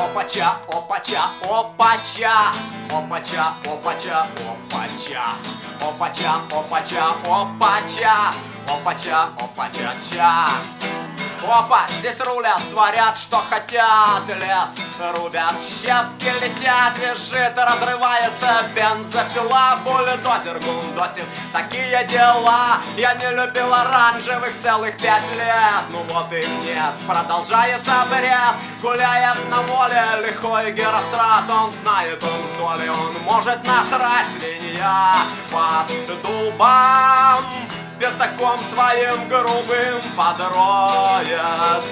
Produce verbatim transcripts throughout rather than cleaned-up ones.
опача, опача, опача, опача, опача, опача, опача, опача, опача, опача, опача-ча. Опа, здесь рулят, творят, что хотят. Лес рубят, щепки летят, визжит, разрывается бензопила. Бульдозер гундосит, такие дела. Я не любил оранжевых целых пять лет. Ну вот и нет, продолжается бред. Гуляет на воле лихой Герострат. Он знает, он в доле, он может насрать. Свинья под дубом пятаком своим грубым подроет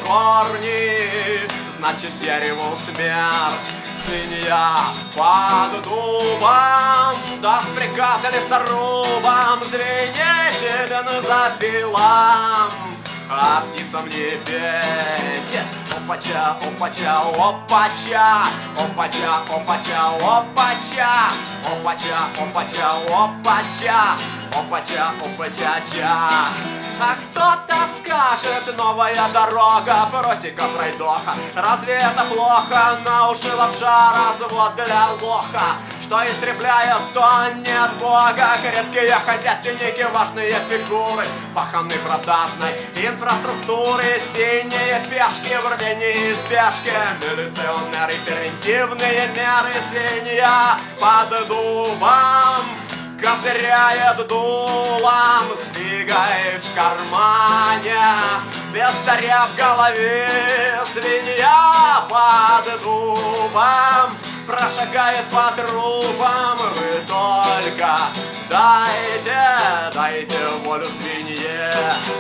корни, значит дереву смерть. Свинья под дубом даст приказ лесорубам звенеть бензопилам, а птицам не петь. Опача, опача, опача, опача, опача, опача, опача, опача, опача, опача, опача-ча. А кто-то скажет, новая дорога, просека пройдоха. Разве это плохо? На уши лапша, развод для лоха. Что истребляет, то нет Бога. Крепкие хозяйственники, важные фигуры паханы продажной инфраструктуры. Синие пешки в рвении и спешке, милиционеры, превентивные меры. Свинья под дубом козыряет дулом с фигой в кармане, без царя в голове. Свинья под дубом прошагает по трубам. Вы только дайте, дайте волю свинье.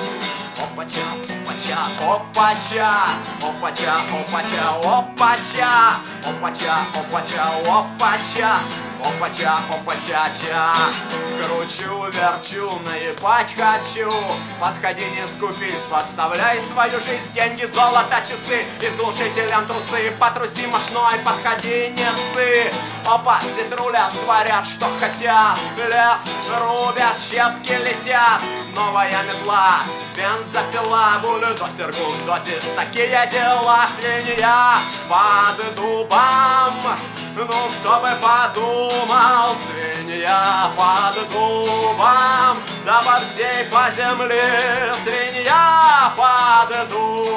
Опача, опача, опача, опача, опача, опача, опача, опача, опача, опача, опача-ча. Кручу, верчу, наебать хочу. Подходи, не скупись, подставляй свою жизнь. Деньги, золото, часы и с глушителем трусы. Потруси мощной, подходи, не ссы. Опа, здесь рулят, творят, что хотят. Лес рубят, щепки летят. Новая метла, бензопила, бульдозер гундосит, такие дела. Свинья под дубом, ну кто бы подумал. Свинья под дубом, да по всей по земле. Свинья под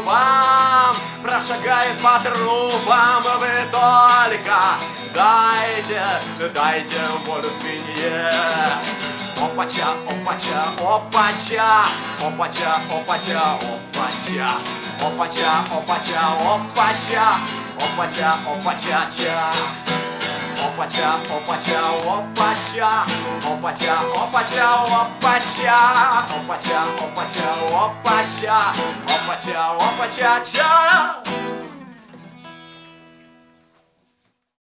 дубом прошагает по трубам. Вы только дайте, дайте волю свинье. Опача, опача, опача, опача, опача, опача, опача, опача, опача, опача, опача-ча. Опача, опача, опача, опача, опача, опача, опача, опача, опача, опача, опача-ча.